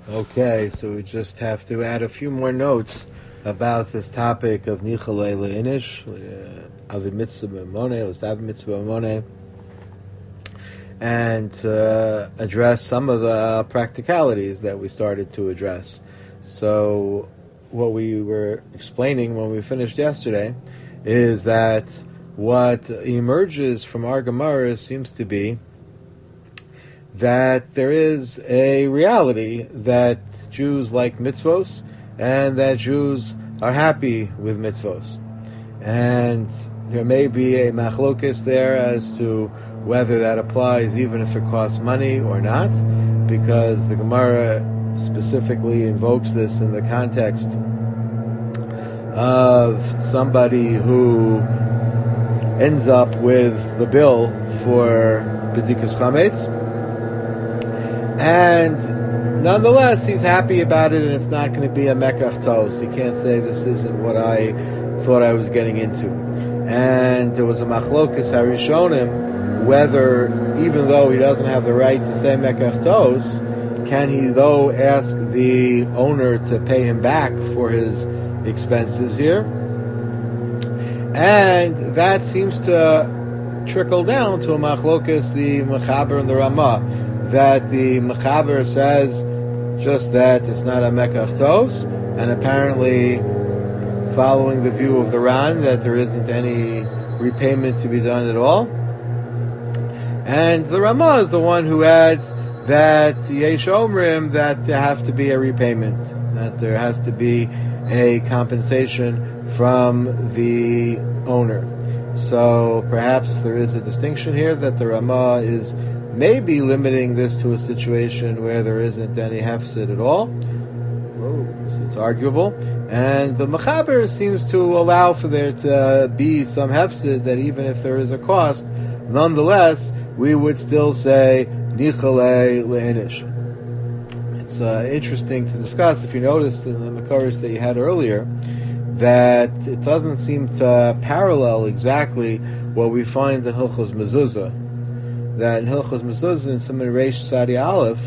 Okay, so we just have to add a few more notes about this topic of Nichalei Le'inish, Avid Mitzvah B'Mone, L'Sav Mitzvah B'Mone, and address some of the practicalities that we started to address. So what we were explaining when we finished yesterday is that what emerges from our Gemara seems to be that there is a reality that Jews like mitzvos and that Jews are happy with mitzvos. And there may be a machlokes there as to whether that applies even if it costs money or not, because the Gemara specifically invokes this in the context of somebody who ends up with the bill for B'dikas Chametz, and nonetheless, he's happy about it, and it's not going to be a mekach tos. He can't say this isn't what I thought I was getting into. And there was a machlokas harishonim whether, even though he doesn't have the right to say mekach tos, can he though ask the owner to pay him back for his expenses here? And that seems to trickle down to a machlokas, the Mechaber and the Ramah, that the Mechaber says just that it's not a mekach tos, and apparently following the view of the Ran that there isn't any repayment to be done at all. And the Ramah is the one who adds that Yesh Omrim that there have to be a repayment, that there has to be a compensation from the owner. So perhaps there is a distinction here that the Ramah is maybe limiting this to a situation where there isn't any hefsid at all. So it's arguable. And the Mechaber seems to allow for there to be some hefsid, that even if there is a cost, nonetheless, we would still say Nichalei Le'inish. It's interesting to discuss, if you noticed in the Makaris that you had earlier, that it doesn't seem to parallel exactly what we find in Hilchos Mezuzah. That in Hilchos Mezuzah, in Siman Reish Sadi Aleph,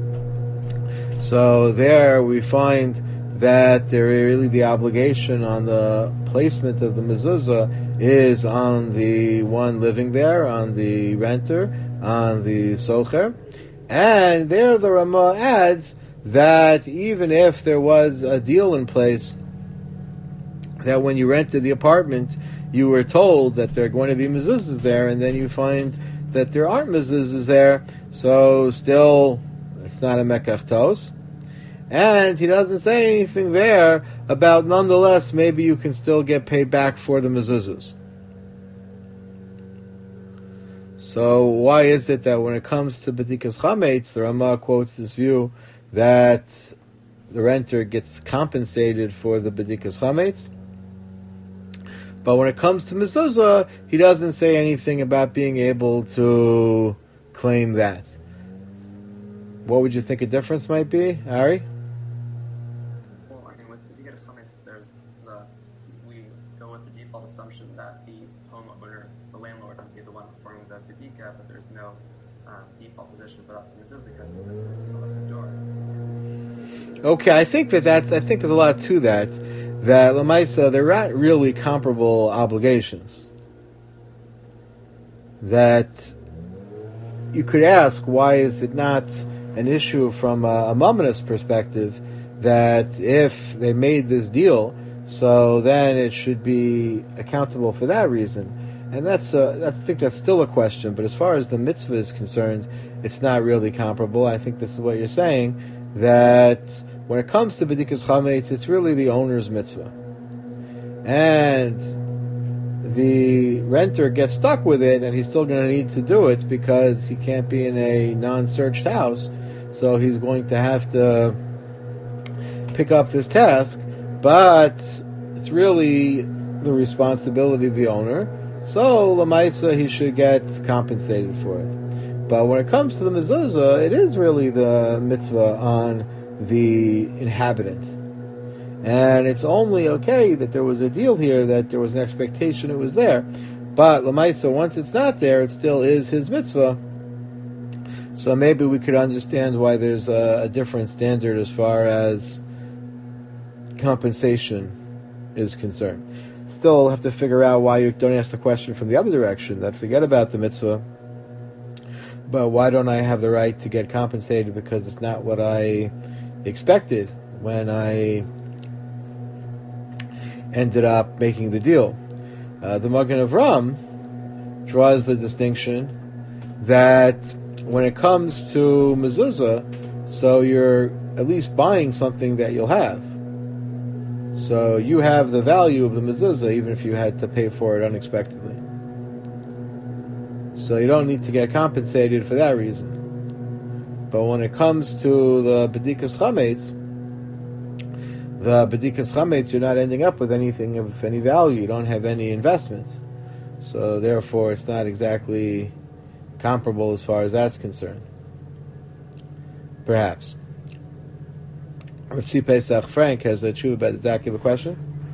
so there we find that there really the obligation on the placement of the mezuzah is on the one living there, on the renter, on the socher. And there the Ramah adds that even if there was a deal in place, that when you rented the apartment, you were told that there are going to be mezuzahs there, and then you find that there aren't mezuzahs there, so still it's not a mekach tos. And he doesn't say anything there about, nonetheless, maybe you can still get paid back for the mezuzahs. So why is it that when it comes to B'dikas Chametz, the Ramah quotes this view that the renter gets compensated for the B'dikas Chametz, but when it comes to mezuzah, he doesn't say anything about being able to claim that. What would you think a difference might be, Ari? Well, I mean, with B'dikas Chametz, we go with the default assumption that the homeowner, the landlord, would be the one performing the B'dika, but there's no default position for that mezuzah because mezuzah is door. Okay, I think there's a lot to that. That Lamaisa, they're not really comparable obligations. That you could ask, why is it not an issue from a Mamonist perspective that if they made this deal, so then it should be accountable for that reason? And I think that's still a question, but as far as the mitzvah is concerned, it's not really comparable. I think this is what you're saying, that when it comes to B'dikas Chametz, it's really the owner's mitzvah. And the renter gets stuck with it, and he's still going to need to do it because he can't be in a non-searched house, so he's going to have to pick up this task, but it's really the responsibility of the owner, so Lamaisa, he should get compensated for it. But when it comes to the mezuzah, it is really the mitzvah on the inhabitant. And it's only okay that there was a deal here, that there was an expectation it was there. But Lamaisa, once it's not there, it still is his mitzvah So maybe we could understand why there's a different standard as far as compensation is concerned. Still have to figure out why you don't ask the question from the other direction, that forget about the mitzvah, but why don't I have the right to get compensated because it's not what I expected when I ended up making the deal. The Magen Avram draws the distinction that when it comes to mezuzah, so you're at least buying something that you'll have. So you have the value of the mezuzah even if you had to pay for it unexpectedly. So you don't need to get compensated for that reason. But when it comes to the bedikas chametz, you're not ending up with anything of any value. You don't have any investment. So therefore it's not exactly comparable as far as that's concerned. Perhaps. Rav Tzvi Pesach Frank has a true about Zach. You have a question?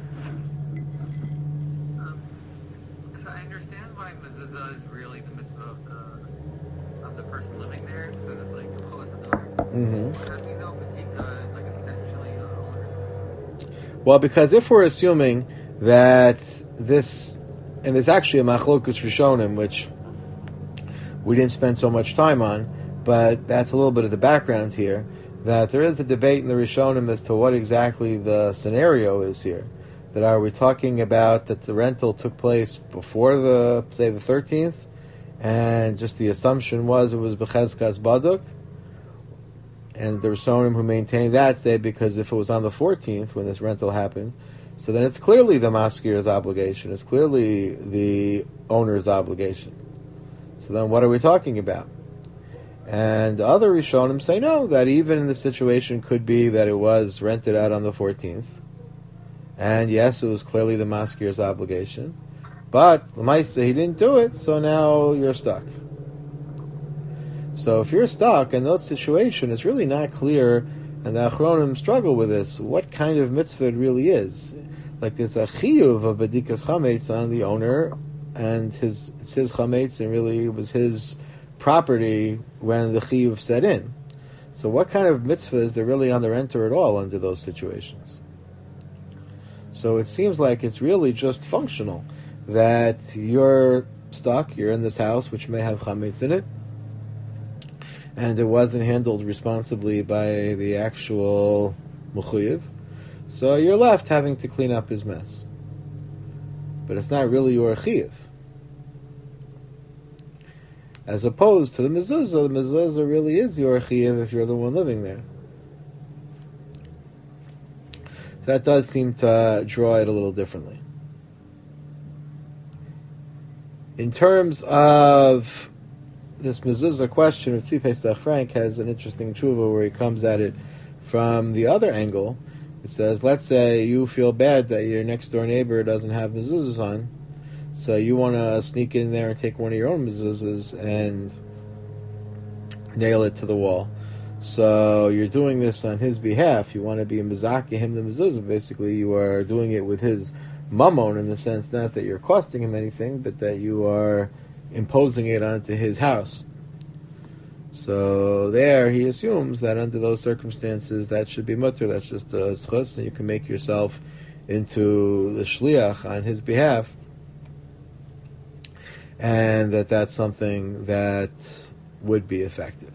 So I understand why mezuzah is really the mitzvah of the person living there, because it's like chos hadar. Mm-hmm. But how do you know Batika is like essentially the owner's mitzvah? Well, because if we're assuming that this, and there's actually a machlokus rishonim, which we didn't spend so much time on, but that's a little bit of the background here, that there is a debate in the Rishonim as to what exactly the scenario is here. That are we talking about that the rental took place before the 13th, and just the assumption was it was Bechezkas Baduk, and the Rishonim who maintain that say because if it was on the 14th when this rental happened, so then it's clearly the maskir's obligation, it's clearly the owner's obligation. So then what are we talking about? And other Rishonim say no, that even in the situation could be that it was rented out on the 14th. And yes, it was clearly the maskir's obligation. But the Maisa, he didn't do it, so now you're stuck. So if you're stuck in that situation, it's really not clear, and the Achronim struggle with this, what kind of mitzvah it really is. Like there's a chiyuv of bedikas chametz on the owner, and it's his chametz, and really it was his property when the chiyuv set in. So what kind of mitzvah is there really on the renter at all under those situations? So it seems like it's really just functional, that you're stuck, you're in this house which may have chametz in it, and it wasn't handled responsibly by the actual mechuyev, so you're left having to clean up his mess. But it's not really your chiyuv. As opposed to the mezuzah really is your chiyuv if you're the one living there. That does seem to draw it a little differently. In terms of this mezuzah question, Rav Tzvi Pesach Frank has an interesting tshuva where he comes at it from the other angle. It says, let's say you feel bad that your next door neighbor doesn't have mezuzahs on, so you want to sneak in there and take one of your own mezuzahs and nail it to the wall. So you're doing this on his behalf. You want to be mezakeh him the mezuzah. Basically, you are doing it with his mammon in the sense not that you're costing him anything, but that you are imposing it onto his house. So there he assumes that under those circumstances that should be mutter. That's just a schus, and you can make yourself into the shliach on his behalf, and that's something that would be effective.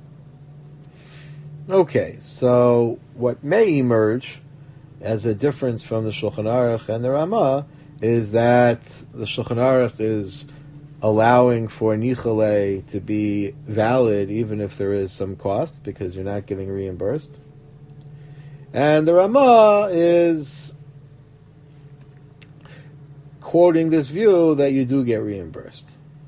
Okay, so what may emerge as a difference from the Shulchan Aruch and the Ramah is that the Shulchan Aruch is allowing for nichale to be valid even if there is some cost because you're not getting reimbursed. And the Ramah is quoting this view that you do get reimbursed.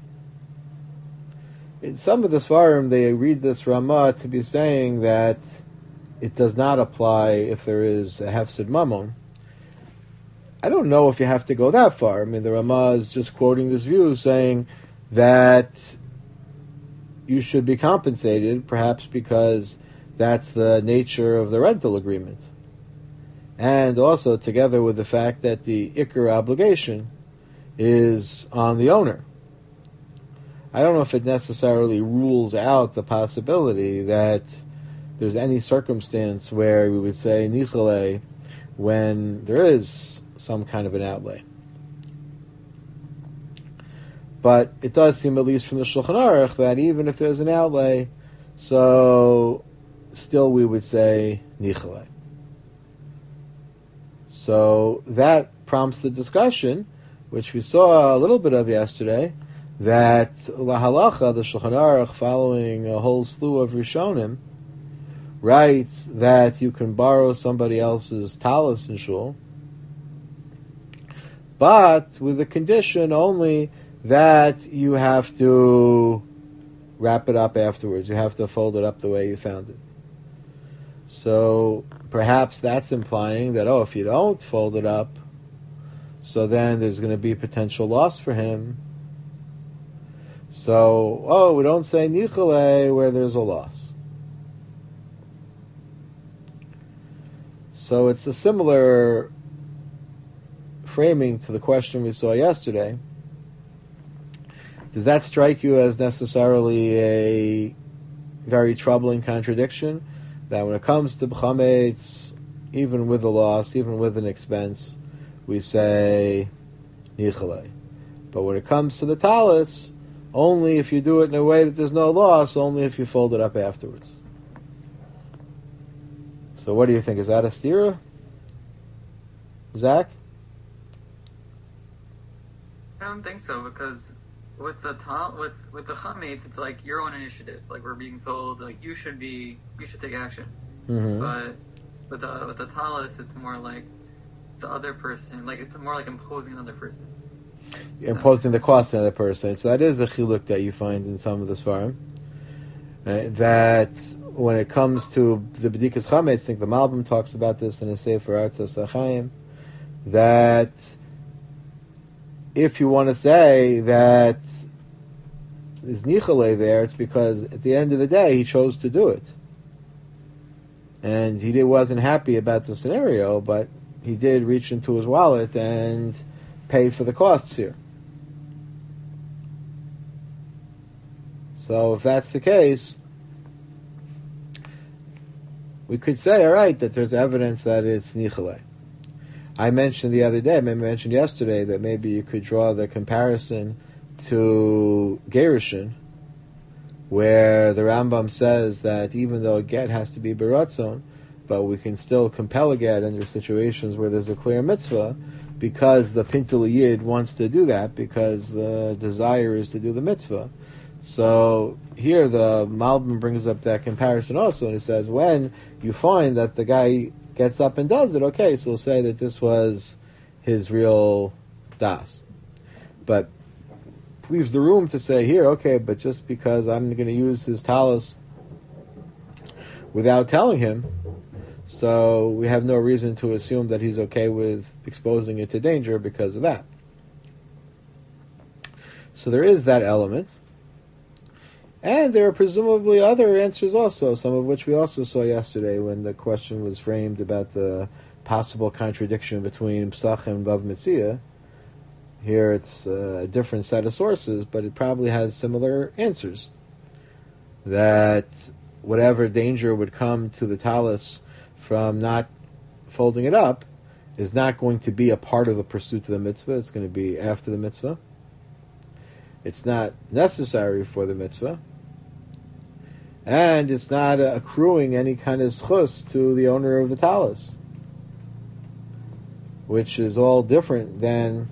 In some of the Svarim, they read this Ramah to be saying that it does not apply if there is a hefsid mammon. I don't know if you have to go that far. I mean, the Ramah is just quoting this view saying that you should be compensated, perhaps because that's the nature of the rental agreement. And also together with the fact that the ikar obligation is on the owner. I don't know if it necessarily rules out the possibility that there's any circumstance where we would say nichale when there is some kind of an outlay. But it does seem, at least from the Shulchan Aruch, that even if there's an outlay, so still we would say nichale. So that prompts the discussion, which we saw a little bit of yesterday, that lahalacha, the Shulchan Aruch, following a whole slew of Rishonim, writes that you can borrow somebody else's talis in shul, but with the condition only that you have to wrap it up afterwards. You have to fold it up the way you found it. So perhaps that's implying that, if you don't fold it up, so then there's going to be potential loss for him. So, we don't say nichale where there's a loss. So it's a similar framing to the question we saw yesterday. Does that strike you as necessarily a very troubling contradiction? That when it comes to b'chametz, even with a loss, even with an expense, we say nichale. But when it comes to the talis, only if you do it in a way that there's no loss, only if you fold it up afterwards. So what do you think? Is that a stira? Zach? I don't think so, because with the chametz, it's like your own initiative. Like we're being told, like you should take action. Mm-hmm. But with the talis, it's more like the other person. Like it's more like imposing another person. Imposing the cost on the other person. So that is a chiluk that you find in some of the svarim. Right? That when it comes to the b'dikas chametz, I think the Malbim talks about this in a Sefer Artzos Chaim, that if you want to say that there's nichale there, it's because at the end of the day he chose to do it. And he wasn't happy about the scenario, but he did reach into his wallet and pay for the costs here. So if that's the case, we could say, all right, that there's evidence that it's nichale. I mentioned the other day, maybe I mentioned yesterday, that maybe you could draw the comparison to Gerushin, where the Rambam says that even though a get has to be beratzon, but we can still compel a get under situations where there's a clear mitzvah, because the Pintul Yid wants to do that, because the desire is to do the mitzvah. So here the Malbim brings up that comparison also, and he says when you find that the guy gets up and does it, okay, so we'll say that this was his real das. But leaves the room to say here, okay, but just because I'm going to use his talis without telling him, so we have no reason to assume that he's okay with exposing it to danger because of that. So there is that element. And there are presumably other answers also, some of which we also saw yesterday when the question was framed about the possible contradiction between Psach and Bav Metzia. Here it's a different set of sources, but it probably has similar answers. That whatever danger would come to the talis from not folding it up is not going to be a part of the pursuit of the mitzvah. It's going to be after the mitzvah. It's not necessary for the mitzvah. And it's not accruing any kind of schus to the owner of the talis, which is all different than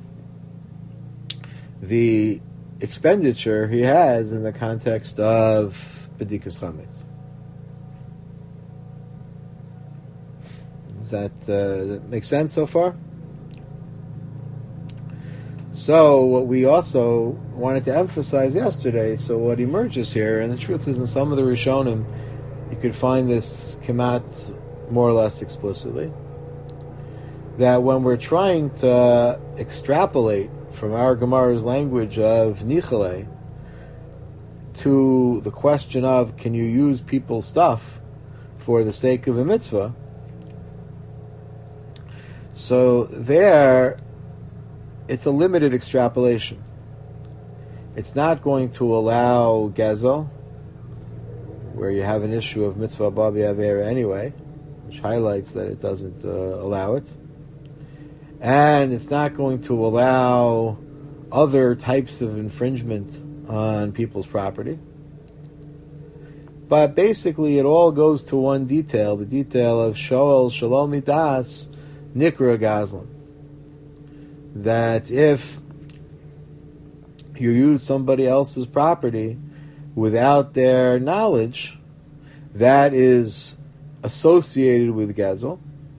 the expenditure he has in the context of b'dikas chametz. Does that make sense so far? So what we also wanted to emphasize yesterday, so what emerges here, and the truth is in some of the Rishonim, you could find this kemat more or less explicitly, that when we're trying to extrapolate from our Gemara's language of nichale to the question of can you use people's stuff for the sake of a mitzvah, so there it's a limited extrapolation. It's not going to allow gezel, where you have an issue of mitzvah babi avera anyway, which highlights that it doesn't allow it. And it's not going to allow other types of infringement on people's property. But basically it all goes to one detail, the detail of shoel shalom midas nikra gazlan. That if you use somebody else's property without their knowledge, that is associated with gezel.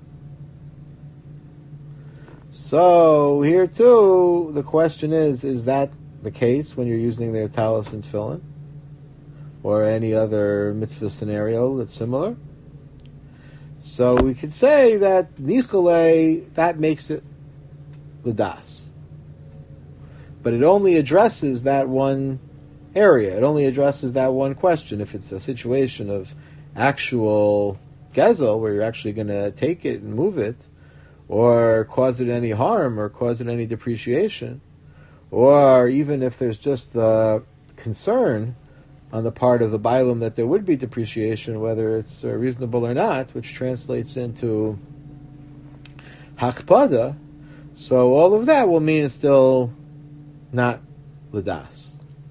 So here too, the question is that the case when you're using their talis and tefillin, or any other mitzvah scenario that's similar? So we could say that nichale, that makes it l'das. But it only addresses that one area. It only addresses that one question. If it's a situation of actual gezel, where you're actually going to take it and move it, or cause it any harm, or cause it any depreciation, or even if there's just the concern on the part of the Bailam that there would be depreciation, whether it's reasonable or not, which translates into hakpada, so all of that will mean it's still not l'das.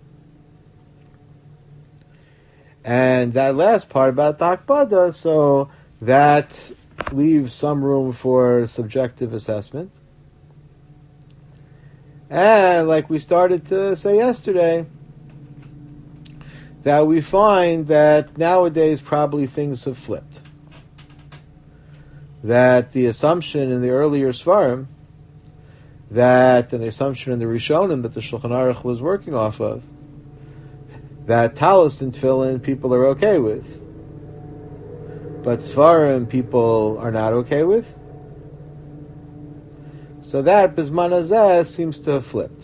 And that last part about the hakpada, so that leaves some room for subjective assessment. And like we started to say yesterday, that we find that nowadays probably things have flipped. That the assumption in the earlier Svarim, and the assumption in the Rishonim that the Shulchan Aruch was working off of, that talis and tefillin people are okay with, but Svarim people are not okay with. So that Bizman Hazeh seems to have flipped.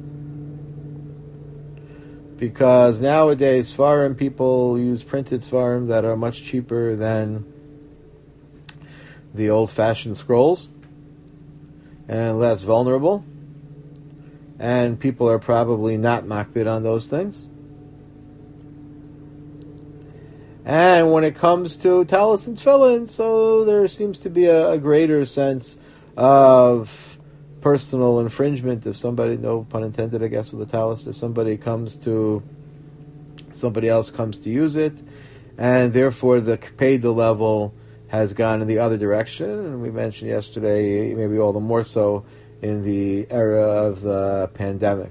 Because nowadays Svarim people use printed Svarim that are much cheaper than the old-fashioned scrolls and less vulnerable. And people are probably not makbid on those things. And when it comes to talis and tefillin, so there seems to be a greater sense of personal infringement if somebody, no pun intended, I guess, with the talis, if somebody else comes to use it, and therefore the kpeda level has gone in the other direction, and we mentioned yesterday, maybe all the more so in the era of the pandemic.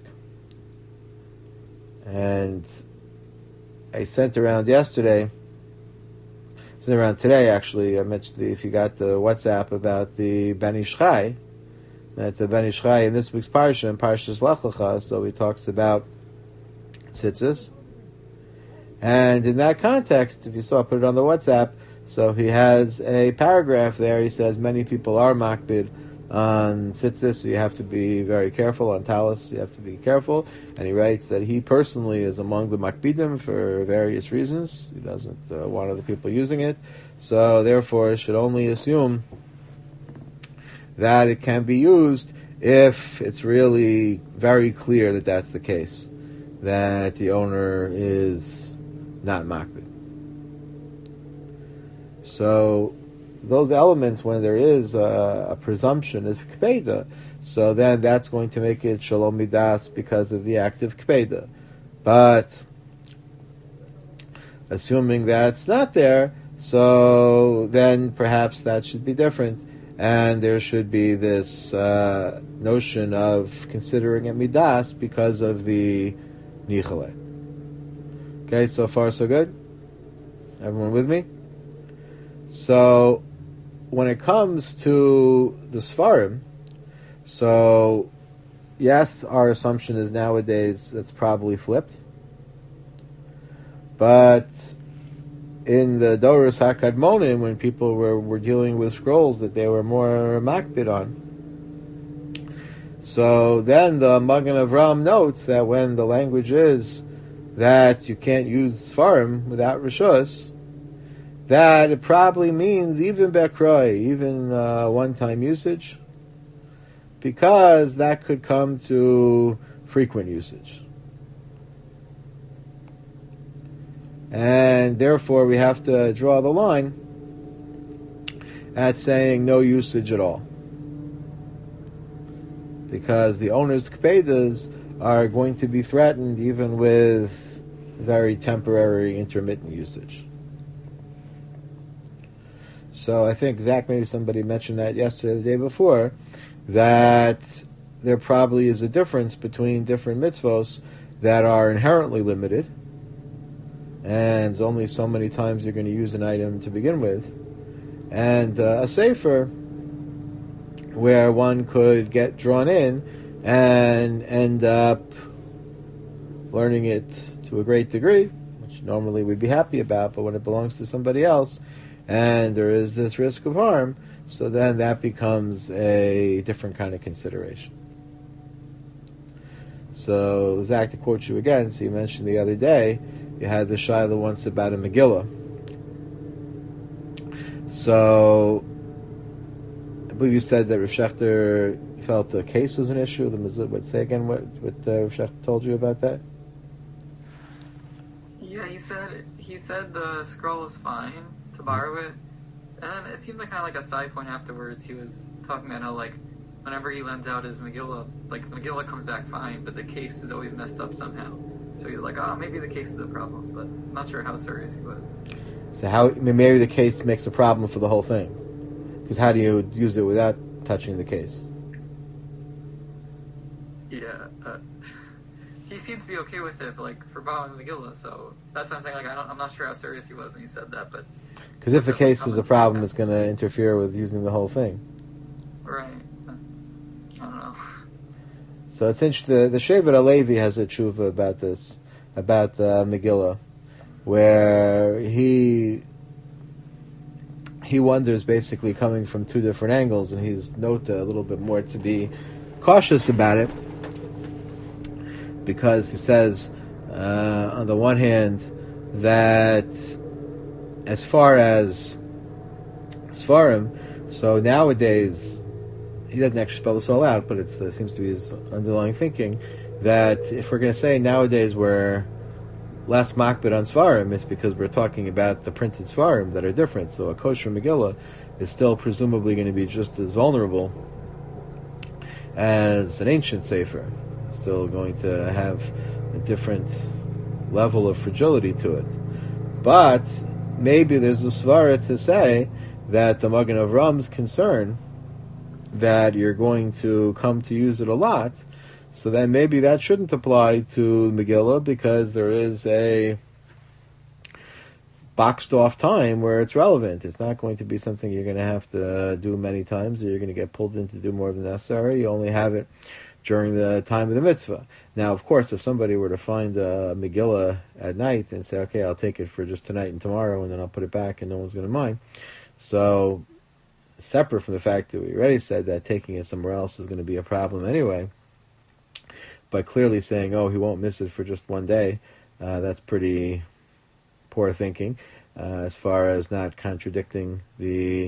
And I sent around today actually, I mentioned if you got the WhatsApp about the Ben Ish Chai, that the Ben Ish Chai in this week's parsha, in Parshas Lech Lecha, so he talks about tzitzis. And in that context, if you saw, put it on the WhatsApp, so he has a paragraph there, he says many people are makbid on tzitzis, so you have to be very careful. On talis, you have to be careful. And he writes that he personally is among the makbidim for various reasons. He doesn't want other people using it. So therefore, should only assume that it can be used if it's really very clear that that's the case, that the owner is not makbid. So those elements, when there is a presumption of kpeda, so then that's going to make it shalom midas because of the act of kpeda. But assuming that's not there, so then perhaps that should be different, and there should be this notion of considering it midas because of the nichale. Okay, so far so good? Everyone with me? So when it comes to the Svarim, so yes, our assumption is nowadays it's probably flipped. But in the Doros HaKadmonim, when people were dealing with scrolls that they were more makbid on, so then the Magen Avram notes that when the language is that you can't use Svarim without Rishus, that it probably means even Bekroi, even one-time usage, because that could come to frequent usage. And therefore we have to draw the line at saying no usage at all. Because the owner's kpedas are going to be threatened even with very temporary intermittent usage. So I think, Zach, maybe somebody mentioned that yesterday, the day before, that there probably is a difference between different mitzvos that are inherently limited, and only so many times you're going to use an item to begin with, and a sefer where one could get drawn in and end up learning it to a great degree, which normally we'd be happy about, but when it belongs to somebody else and there is this risk of harm, so then that becomes a different kind of consideration. So, Zach, to quote you again, so you mentioned the other day, you had the Shaila once about a Megillah. So, I believe you said that Rav Shechter felt the case was an issue. Say again what Rav Shechter told you about that? Yeah, he said the scroll is fine to borrow it, and it seemed like kind of like a side point afterwards. He was talking about how like whenever he lends out his Megillah, like the Megillah comes back fine, but the case is always messed up somehow. So he was like, oh, maybe the case is a problem, but I'm not sure how serious he was. So maybe the case makes a problem for the whole thing. Because how do you use it without touching the case? Yeah, he seemed to be okay with it, but like for borrowing the Megillah, so that's what I'm saying. Like I'm not sure how serious he was when he said that, but because if the case is a problem, it's going to interfere with using the whole thing. Right. I don't know. So it's interesting. The Shevet HaLevi has a tshuva about this, about the Megillah, where he wonders, basically coming from two different angles, and he's nota a little bit more to be cautious about it, because he says, on the one hand, that as far as Sfarim, so nowadays, he doesn't actually spell this all out, but it seems to be his underlying thinking, that if we're going to say nowadays we're less makbid on Sfarim, it's because we're talking about the printed Sfarim that are different. So a kosher Megillah is still presumably going to be just as vulnerable as an ancient Sefer. Still going to have a different level of fragility to it. But maybe there's a svara to say that the Magen Avram's concern that you're going to come to use it a lot, so then maybe that shouldn't apply to Megillah, because there is a boxed off time where it's relevant. It's not going to be something you're going to have to do many times, or you're going to get pulled in to do more than necessary. You only have it during the time of the mitzvah. Now, of course, if somebody were to find a Megillah at night and say, okay, I'll take it for just tonight and tomorrow, and then I'll put it back and no one's going to mind. So, separate from the fact that we already said that taking it somewhere else is going to be a problem anyway, but clearly saying, oh, he won't miss it for just one day, that's pretty poor thinking, as far as not contradicting the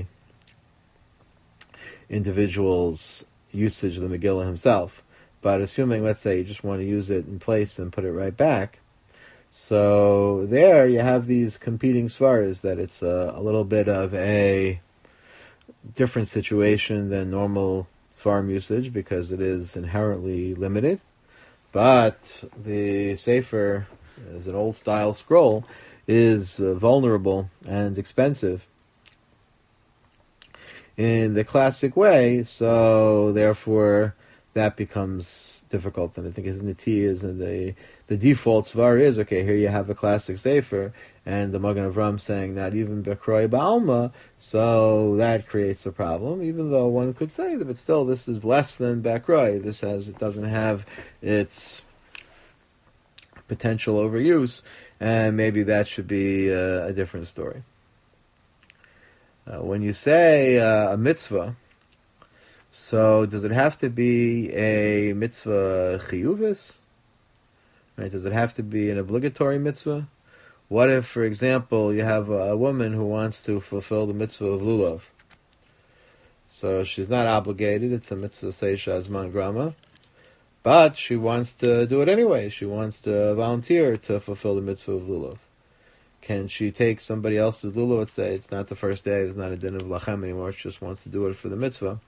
individual's usage of the Megillah himself. But assuming, let's say, you just want to use it in place and put it right back, so there you have these competing svaras, that it's a little bit of a different situation than normal Svarim usage, because it is inherently limited. But the Sefer, as an old-style scroll, is vulnerable and expensive in the classic way, so therefore that becomes difficult. And I think his niti is, and the default svar is, okay, here you have a classic Sefer, and the Magen Avram saying that even Bekroi Ba'alma, so that creates a problem, even though one could say that, but still, this is less than Bekroi. It doesn't have its potential overuse, and maybe that should be a different story. When you say a mitzvah, so does it have to be a mitzvah chiyuvis? Right? Does it have to be an obligatory mitzvah? What if, for example, you have a woman who wants to fulfill the mitzvah of lulav? So she's not obligated, it's a mitzvah seisha azman grama, but she wants to do it anyway. She wants to volunteer to fulfill the mitzvah of lulav. can she take somebody else's lulav? Let's say it's not the first day, it's not a din of lachem anymore, she just wants to do it for the mitzvah.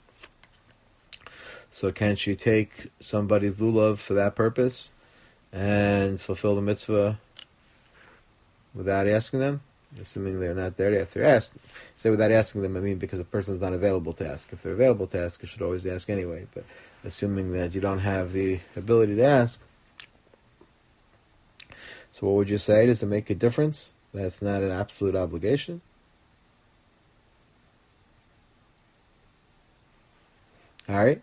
So can she take somebody's lulav for that purpose and fulfill the mitzvah without asking them? Assuming they're not there, if they're asked. Say without asking them, I mean because the person's not available to ask. If they're available to ask, you should always ask anyway. But assuming that you don't have the ability to ask, so what would you say? Does it make a difference? That's not an absolute obligation? All right.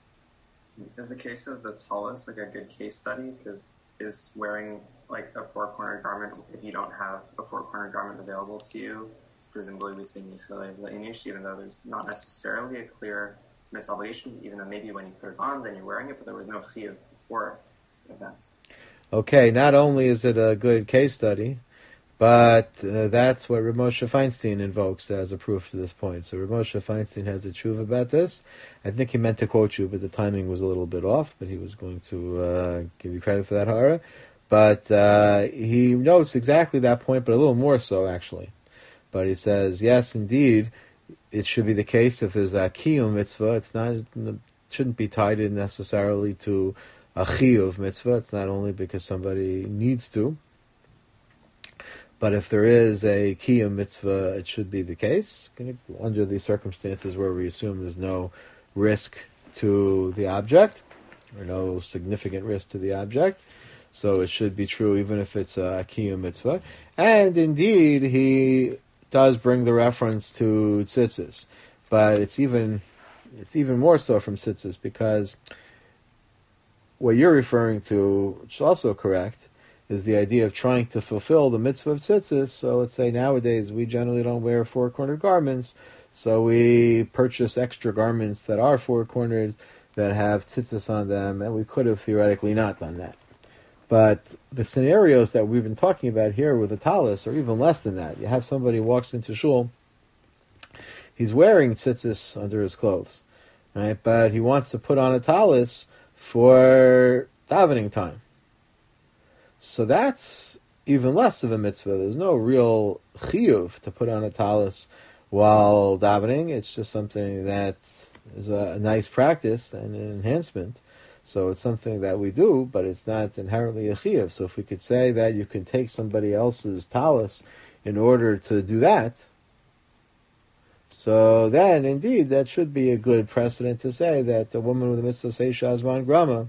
Is the case of the tallis like a good case study? Because is wearing like a four-cornered garment, if you don't have a four-cornered garment available to you, it's presumably we see Nifle, even though there's not necessarily a clear mitzvah obligation, even though maybe when you put it on, then you're wearing it, but there was no chiyuv before events. Okay, not only is it a good case study, but that's what Rav Moshe Feinstein invokes as a proof to this point. So Rav Moshe Feinstein has a tshuva about this. I think he meant to quote you, but the timing was a little bit off, but he was going to give you credit for that, Hara. But he notes exactly that point, but a little more so, actually. But he says, yes, indeed, it should be the case if there's a kiyum mitzvah. It shouldn't be tied in necessarily to a chiyuv mitzvah. It's not only because somebody needs to. But if there is a kiyum mitzvah, it should be the case, under the circumstances where we assume there's no risk to the object, or no significant risk to the object. So it should be true even if it's a kiyum mitzvah. And indeed, he does bring the reference to tzitzis. But it's even more so from tzitzis, because what you're referring to, which is also correct, is the idea of trying to fulfill the mitzvah of tzitzis. So let's say nowadays we generally don't wear four-cornered garments, so we purchase extra garments that are four-cornered, that have tzitzis on them, and we could have theoretically not done that. But the scenarios that we've been talking about here with the talis are even less than that. You have somebody who walks into shul, he's wearing tzitzis under his clothes, right? But he wants to put on a talis for davening time. So that's even less of a mitzvah. There's no real chiyuv to put on a talis while davening. It's just something that is a nice practice and an enhancement. So it's something that we do, but it's not inherently a chiyuv. So if we could say that you can take somebody else's talis in order to do that, so then indeed that should be a good precedent to say that a woman with a mitzvah seisha azman grama,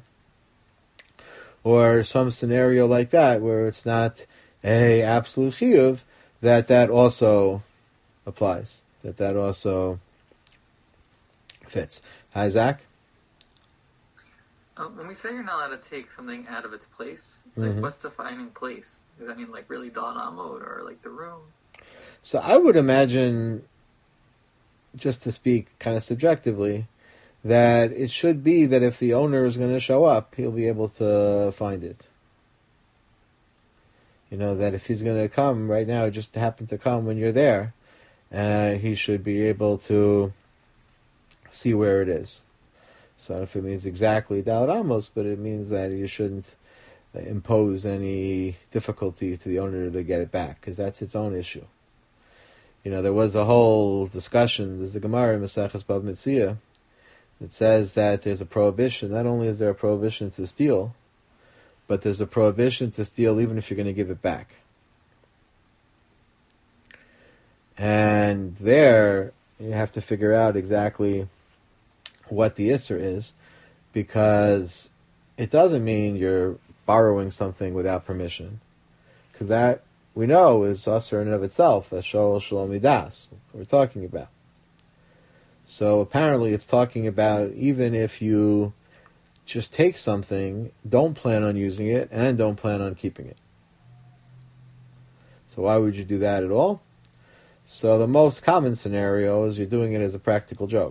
or some scenario like that where it's not a absolute chiyuv, that also applies, that also fits. Hi, Zach? When we say you're not allowed to take something out of its place, like what's defining place? Does that mean like really dal amod or like the room? So I would imagine, just to speak kind of subjectively, that it should be that if the owner is going to show up, he'll be able to find it. You know, that if he's going to come right now, just happen to come when you're there, he should be able to see where it is. So I don't know if it means exactly Dalet Amos, but it means that you shouldn't impose any difficulty to the owner to get it back, because that's its own issue. You know, there was a whole discussion, there's a Gemara in Maseches Bava Metzia, it says that there's a prohibition. Not only is there a prohibition to steal, but there's a prohibition to steal even if you're going to give it back. And there, you have to figure out exactly what the Isser is, because it doesn't mean you're borrowing something without permission, because that, we know, is Asr in and of itself, that's Shol Shalom Midas, we're talking about. So apparently it's talking about even if you just take something, don't plan on using it, and don't plan on keeping it. So why would you do that at all? So the most common scenario is you're doing it as a practical joke.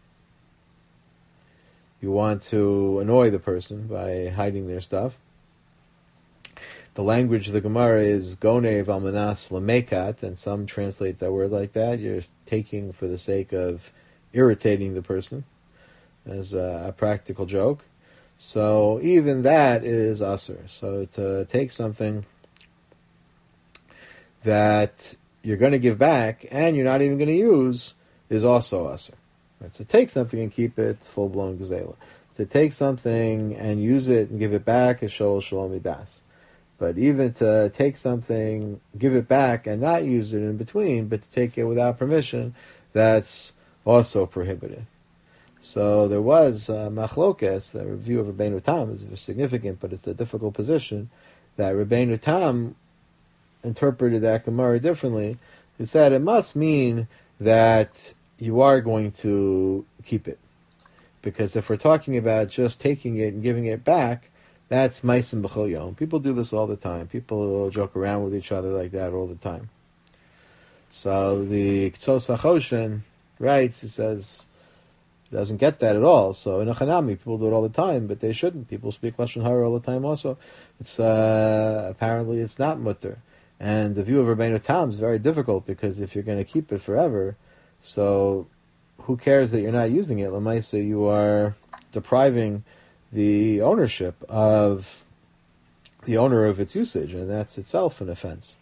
You want to annoy the person by hiding their stuff. The language of the Gemara is gonev almanas lamekat, and some translate that word like that. You're taking for the sake of irritating the person as a practical joke. So even that is asur. So to take something that you're going to give back and you're not even going to use is also aser. Right? So take something and keep it full-blown gezela. To take something and use it and give it back is shol shalom midas. But even to take something, give it back and not use it in between, but to take it without permission, that's also prohibited. So there was machlokes. The review of Rabbeinu Tam is significant, but it's a difficult position. That Rabbeinu Tam interpreted that Gemara differently. He said it must mean that you are going to keep it. Because if we're talking about just taking it and giving it back, that's ma'asim b'chol yom. People do this all the time. People joke around with each other like that all the time. So the K'tzos HaChoshen writes, he says, he doesn't get that at all. So in a Chanami, people do it all the time, but they shouldn't. People speak Lashon Hara all the time also. It's apparently it's not mutter. And the view of Rabbeinu Tam is very difficult, because if you're going to keep it forever, so who cares that you're not using it? L'maisa, you are depriving the ownership of the owner of its usage, and that's itself an offense.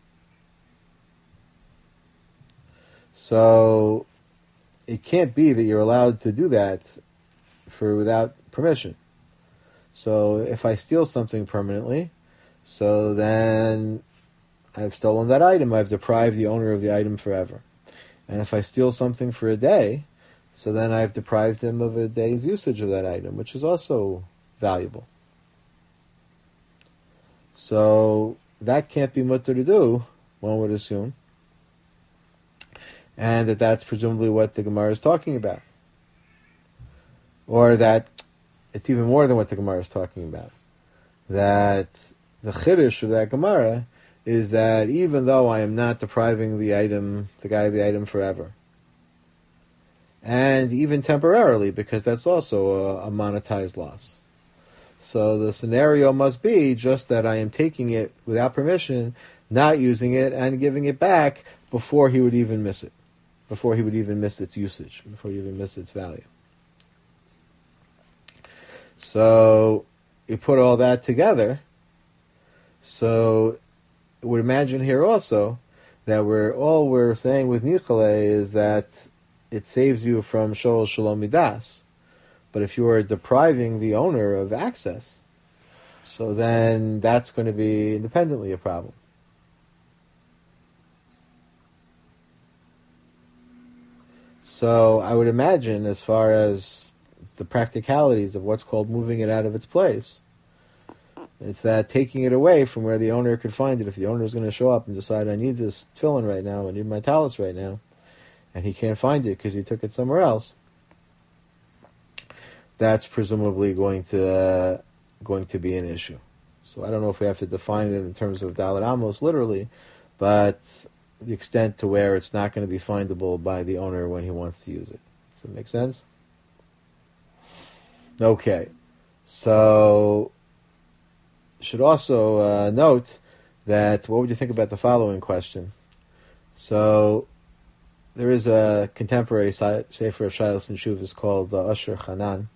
So it can't be that you're allowed to do that without permission. So if I steal something permanently, so then I've stolen that item, I've deprived the owner of the item forever. And if I steal something for a day, so then I've deprived him of a day's usage of that item, which is also valuable. So that can't be mutter to do, one would assume. And that's presumably what the Gemara is talking about. Or that it's even more than what the Gemara is talking about. That the chiddush of that Gemara is that even though I am not depriving the guy of the item forever, and even temporarily, because that's also a monetized loss. So the scenario must be just that I am taking it without permission, not using it, and giving it back before he would even miss it, before he would even miss its usage, before he even miss its value. So you put all that together, so would imagine here also that we're saying with Nichale is that it saves you from Shol Shalom Midas. But if you are depriving the owner of access, so then that's going to be independently a problem. So I would imagine, as far as the practicalities of what's called moving it out of its place, it's that taking it away from where the owner could find it. If the owner is going to show up and decide, I need this tefillin right now, I need my talis right now, and he can't find it because he took it somewhere else, that's presumably going to be an issue. So I don't know if we have to define it in terms of Dalet Amos literally, but the extent to where it's not going to be findable by the owner when he wants to use it. Does that make sense? Okay. So should also note that, what would you think about the following question? So there is a contemporary sefer of Shilas and Shuvas called Asher Chanan,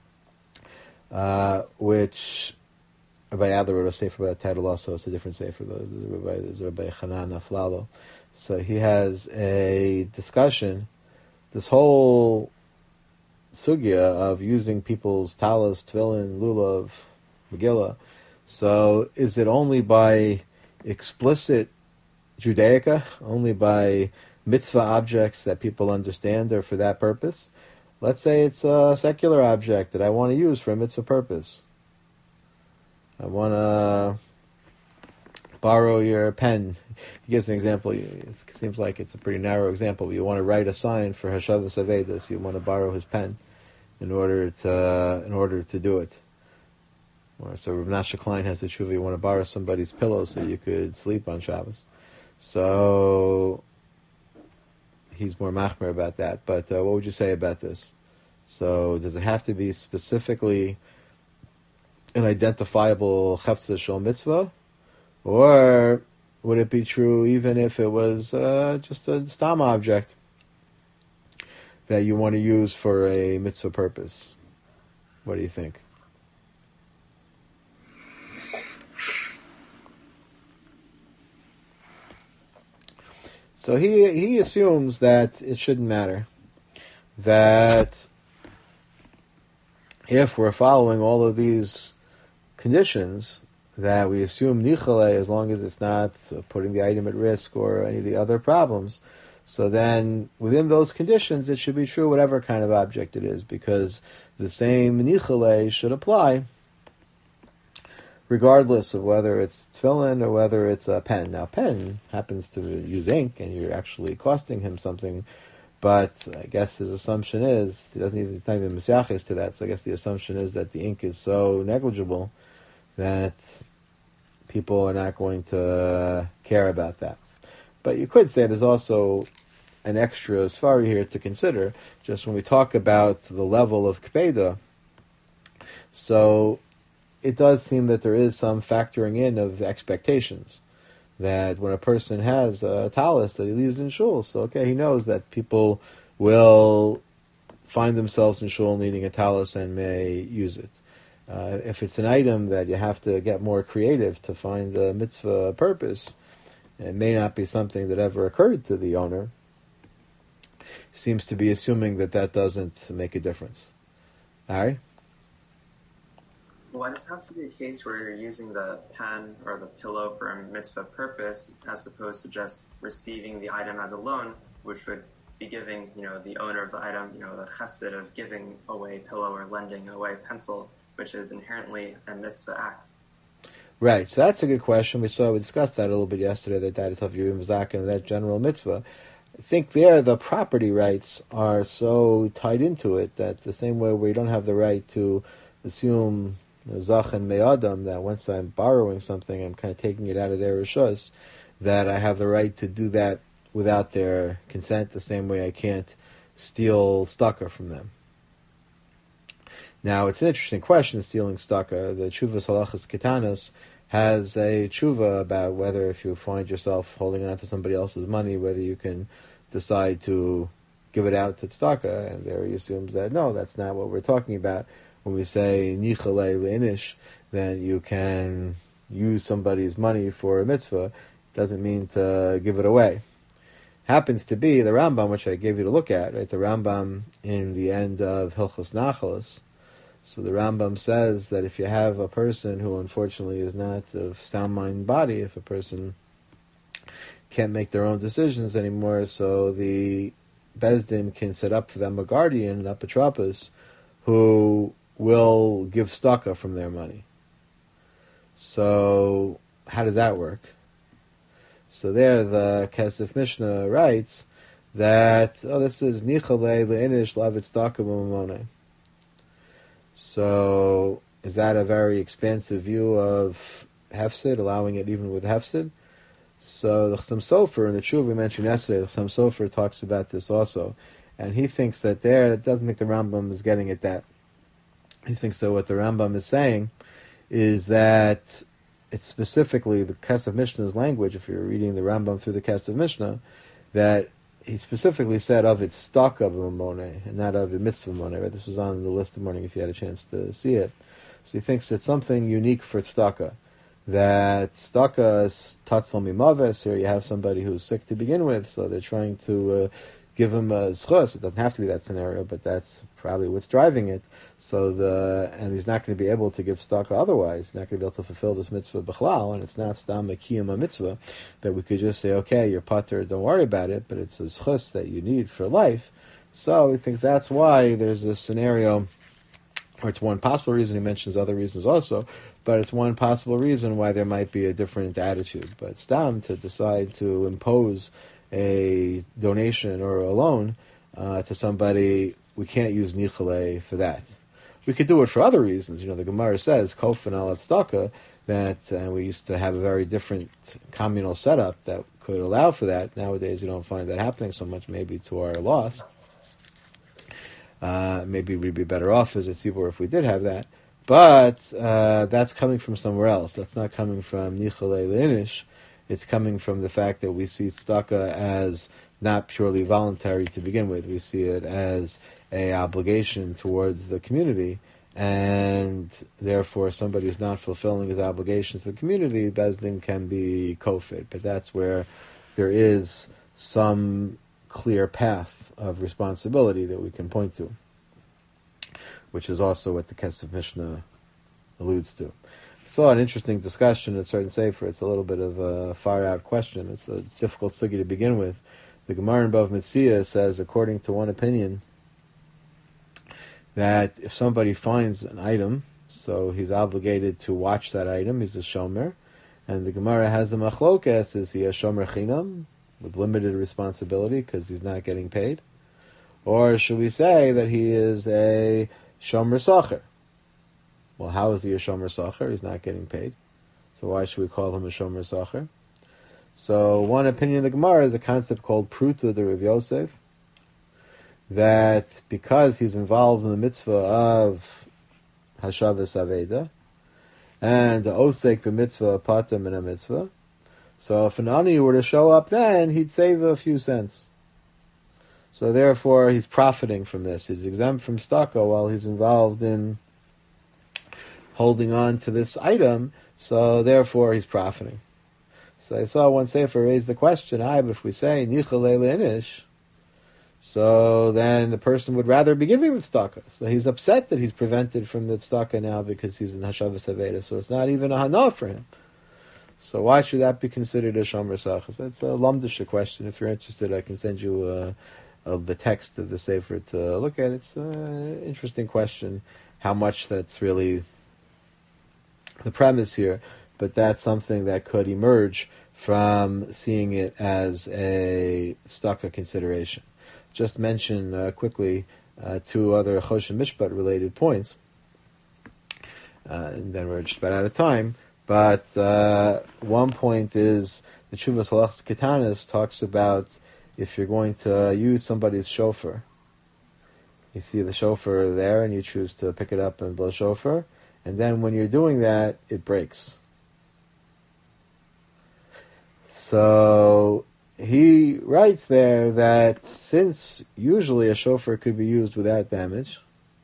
which Rabbi Adler wrote a sefer by that title also. It's a different sefer though. This is Rabbi Chanan Aflalo. So he has a discussion, this whole sugya of using people's talis, tefillin, lulav, Megillah. So is it only by explicit Judaica, only by mitzvah objects that people understand are for that purpose? Let's say it's a secular object that I want to use for a mitzvah purpose. I want to borrow your pen. He gives an example. It seems like it's a pretty narrow example. You want to write a sign for Hashavas Avedas. You want to borrow his pen in order to do it. Or so Rav Nasha Klein has the tshuva, you want to borrow somebody's pillow so you could sleep on Shabbos. So he's more machmer about that. But what would you say about this? So does it have to be specifically an identifiable chefza shel mitzvah? Or would it be true even if it was just a stam object that you want to use for a mitzvah purpose? What do you think? So he assumes that it shouldn't matter. That if we're following all of these conditions, that we assume nichale as long as it's not putting the item at risk or any of the other problems. So then, within those conditions, it should be true whatever kind of object it is, because the same nichale should apply regardless of whether it's tefillin or whether it's a pen. Now, pen happens to use ink, and you're actually costing him something, but I guess his assumption is, it's not even misyaches to that, so I guess the assumption is that the ink is so negligible that people are not going to care about that. But you could say there's also an extra svari here to consider, just when we talk about the level of kpeda. So it does seem that there is some factoring in of the expectations, that when a person has a talis that he leaves in shul, so he knows that people will find themselves in shul needing a talis and may use it. If it's an item that you have to get more creative to find the mitzvah purpose, it may not be something that ever occurred to the owner. Seems to be assuming that doesn't make a difference. Ari? Why does it have to be a case where you're using the pen or the pillow for a mitzvah purpose, as opposed to just receiving the item as a loan, which would be giving, the owner of the item, the chesed of giving away pillow or lending away pencil, which is inherently a mitzvah act? Right, so that's a good question. We discussed that a little bit yesterday, that is of Yerim Zaka and that general mitzvah. I think there the property rights are so tied into it that the same way we don't have the right to assume Zach and Me'adam, that once I'm borrowing something, I'm kind of taking it out of their rishus, that I have the right to do that without their consent, the same way I can't steal stucca from them. Now, it's an interesting question, stealing stucca. The Tshuvas Halachas Ketanas has a tshuva about whether if you find yourself holding on to somebody else's money, whether you can decide to give it out to tzedakah, and there he assumes that no, that's not what we're talking about. When we say nichale leinish, then you can use somebody's money for a mitzvah. It doesn't mean to give it away. Happens to be the Rambam, which I gave you to look at, right? The Rambam in the end of Hilchos Nachalos. So the Rambam says that if you have a person who unfortunately is not of sound mind and body, if a person can't make their own decisions anymore, so the Bezdin can set up for them a guardian, an apotropos, who will give tzedakah from their money. So how does that work? So there the Kesef Mishnah writes that, this is nichale leinish lavit tzedakah b'mamoneh. So is that a very expansive view of hefsid, allowing it even with hefsid? So the Chassam Sofer in the Tshuva we mentioned yesterday, the Chassam Sofer talks about this also, and he thinks that doesn't think the Rambam is getting at that. He thinks that what the Rambam is saying is that it's specifically the Kesef Mishnah's language, if you're reading the Rambam through the Kesef Mishnah, that he specifically said of its tzedakah b'mamoneh and not of the mitzvah moneh. Right? This was on the list this morning if you had a chance to see it. So he thinks it's something unique for tzedakah. That tzedakah is tatzal mimaves. Here you have somebody who's sick to begin with, so they're trying to give him a zchus. It doesn't have to be that scenario, but that's probably what's driving it. And he's not going to be able to give tzedakah otherwise. He's not going to be able to fulfill this mitzvah b'chlal, and it's not stam a kiyum mitzvah that we could just say, okay, you're pater, don't worry about it, but it's a zchus that you need for life. So he thinks that's why there's a scenario, or it's one possible reason. He mentions other reasons also, but it's one possible reason why there might be a different attitude. But stam, to decide to impose a donation or a loan to somebody, we can't use nichale for that. We could do it for other reasons. The Gemara says, kofen al tzedakah, that we used to have a very different communal setup that could allow for that. Nowadays, you don't find that happening so much, maybe to our loss. Maybe we'd be better off as a tzibur if we did have that. But that's coming from somewhere else. That's not coming from nichale leinish. It's coming from the fact that we see tzedakah as not purely voluntary to begin with. We see it as an obligation towards the community, and therefore somebody who's not fulfilling his obligations to the community, Bezdin can be kofid. But that's where there is some clear path of responsibility that we can point to, which is also what the Kesef Mishnah alludes to. So an interesting discussion at certain sefer. It's a little bit of a far-out question. It's a difficult sugi to begin with. The Gemara in Bav Metzia says, according to one opinion, that if somebody finds an item, so he's obligated to watch that item, he's a shomer, and the Gemara has the machlokas, is he a shomer chinam, with limited responsibility because he's not getting paid? Or should we say that he is a shomer sacher? Well, how is he a shomer sacher? He's not getting paid. So why should we call him a shomer sacher? So one opinion of the Gemara is a concept called pruta de Rav Yosef, that because he's involved in the mitzvah of Hashavas Aveda, and the osek b'mitzvah patam in a mitzvah, so if an ani were to show up then, he'd save a few cents. So therefore, he's profiting from this. He's exempt from staka while he's involved in holding on to this item, so therefore he's profiting. So I saw one sefer raise the question, but if we say nichale leinish, so then the person would rather be giving the tzedakah. So he's upset that he's prevented from the tzedakah now because he's in Hashavas Aveda. So it's not even a hana for him. So why should that be considered a shomer sacher? So it's a lamdisha question. If you're interested, I can send you the text of the sefer to look at. It's an interesting question, how much that's really the premise here. But that's something that could emerge from seeing it as a tzedakah consideration. Just mention quickly two other Choshen Mishpat related points, and then we're just about out of time. But one point is the Tshuvas Halachas Ketanas talks about if you're going to use somebody's shofar, you see the shofar there and you choose to pick it up and blow shofar, and then when you're doing that, it breaks. So he writes there that since usually a shofar could be used without damage,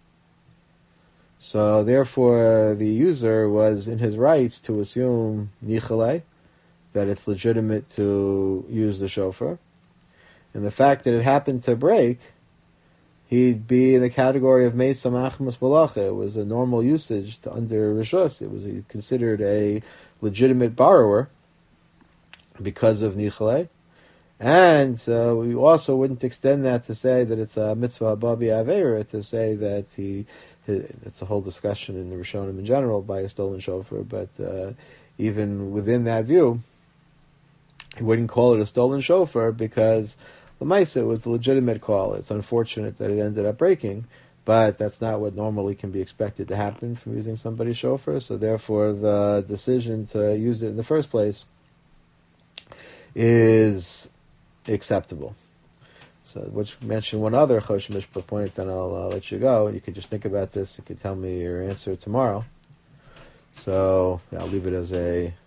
so therefore the user was in his rights to assume nichale, that it's legitimate to use the shofar. And the fact that it happened to break, he'd be in the category of meis samach masbalacha. It was a normal usage under Rishus. It was considered a legitimate borrower because of nichale. And we also wouldn't extend that to say that it's a mitzvah babi aveira, to say that it's a whole discussion in the Rishonim in general by a stolen shofar, but even within that view, he wouldn't call it a stolen shofar because l'maisa was a legitimate call. It's unfortunate that it ended up breaking, but that's not what normally can be expected to happen from using somebody's shofar, so therefore the decision to use it in the first place is acceptable. So, which mention one other Choshen Mishpat point, then I'll let you go. You can just think about this. You can tell me your answer tomorrow. So I'll leave it as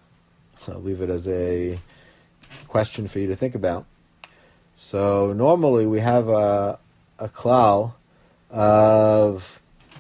a question for you to think about. So normally we have a klal of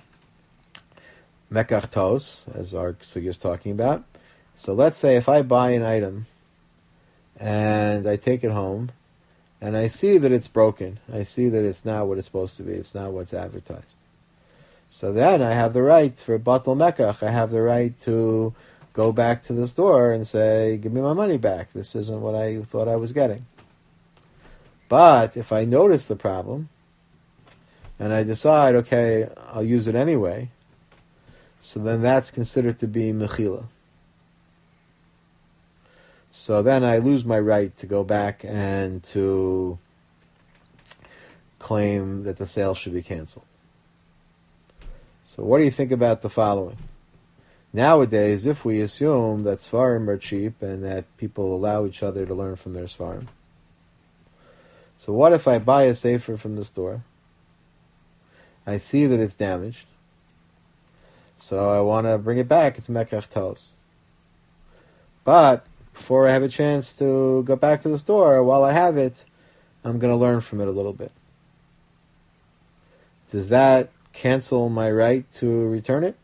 mekach tos, as our sugya is talking about. So let's say if I buy an item and I take it home, and I see that it's broken. I see that it's not what it's supposed to be. It's not what's advertised. So then I have the right for batal mekach. I have the right to go back to the store and say, give me my money back. This isn't what I thought I was getting. But if I notice the problem, and I decide, okay, I'll use it anyway, so then that's considered to be mechila. So then I lose my right to go back and to claim that the sale should be canceled. So what do you think about the following? Nowadays, if we assume that Sfarim are cheap and that people allow each other to learn from their Sfarim, so what if I buy a sefer from the store? I see that it's damaged, so I want to bring it back. It's mekach tos. But before I have a chance to go back to the store, while I have it, I'm going to learn from it a little bit. Does that cancel my right to return it?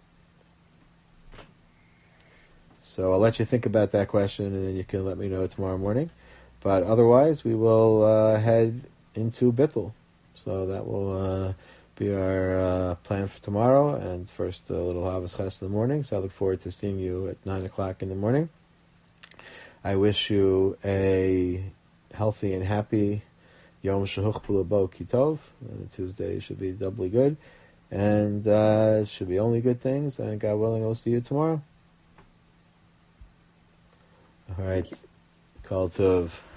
So I'll let you think about that question, and then you can let me know tomorrow morning. But otherwise, we will head into Bittul. So that will be our plan for tomorrow. And first, a little Havas Ches in the morning. So I look forward to seeing you at 9 o'clock in the morning. I wish you a healthy and happy Yom Shehuchpul Bo Kitov. Tuesday should be doubly good. And it should be only good things. And God willing, I'll see you tomorrow. All right. Kol Tov.